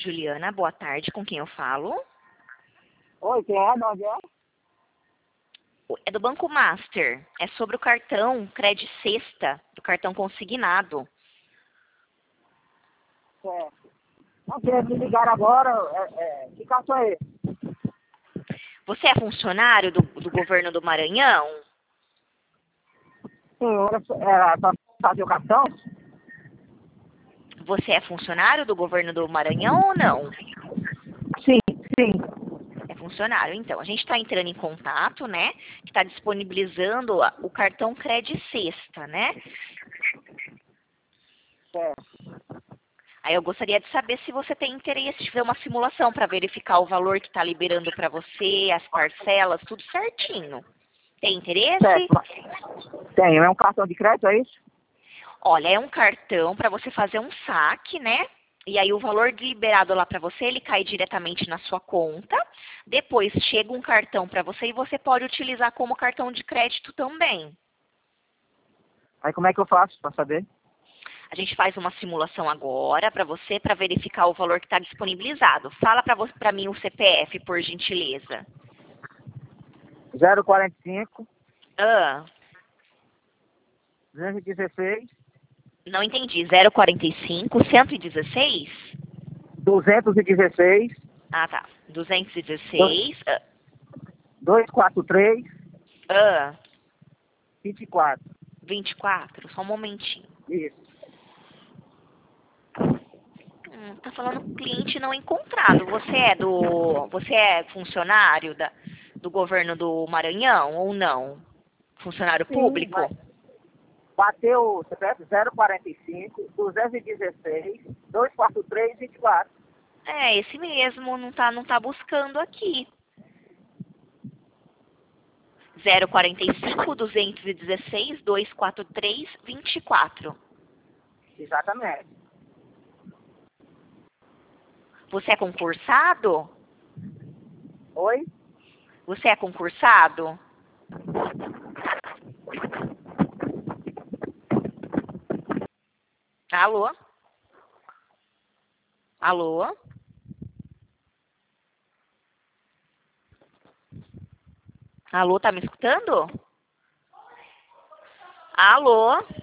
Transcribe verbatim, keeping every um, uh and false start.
Juliana, boa tarde. Com quem eu falo? Oi, quem é? De onde é? É do Banco Master. É sobre o cartão Cred Sexta, do cartão consignado. Certo. Não, que me ligaram agora, é, é, que cartão é esse? Você é funcionário do, do governo do Maranhão? Sim, era para fazer o cartão? Você é funcionário do governo do Maranhão ou não? Sim, sim. É funcionário, então. A gente está entrando em contato, né? Que está disponibilizando a- o cartão Cred Sexta, né? Certo. Aí eu gostaria de saber se você tem interesse de fazer uma simulação para verificar o valor que está liberando para você, as parcelas, tudo certinho. Tem interesse? Certo. Tenho, é um cartão de crédito, é isso? Olha, é um cartão para você fazer um saque, né? E aí o valor liberado lá para você, ele cai diretamente na sua conta. Depois chega um cartão para você e você pode utilizar como cartão de crédito também. Aí como é que eu faço para saber? A gente faz uma simulação agora para você, para verificar o valor que está disponibilizado. Fala para mim o C P F, por gentileza. zero quarenta e cinco, Ah, duzentos e dezesseis, não entendi. zero quarenta e cinco, cento e dezesseis? duzentos e dezesseis, Ah, tá. duzentos e dezesseis. Ah, duzentos e quarenta e três, ah, vinte e quatro. vinte e quatro. Só um momentinho. Isso. Hum, tá falando cliente não encontrado. Você é do, você é funcionário da, do governo do Maranhão ou não? Funcionário Sim, público? mas bateu o C P F zero quarenta e cinco, duzentos e dezesseis, duzentos e quarenta e três, vinte e quatro. É, esse mesmo, não tá, não tá buscando aqui. zero quarenta e cinco, duzentos e dezesseis, duzentos e quarenta e três, vinte e quatro. Exatamente. Você é concursado? Oi? Você é concursado? Alô? Alô? Alô, tá me escutando? Alô?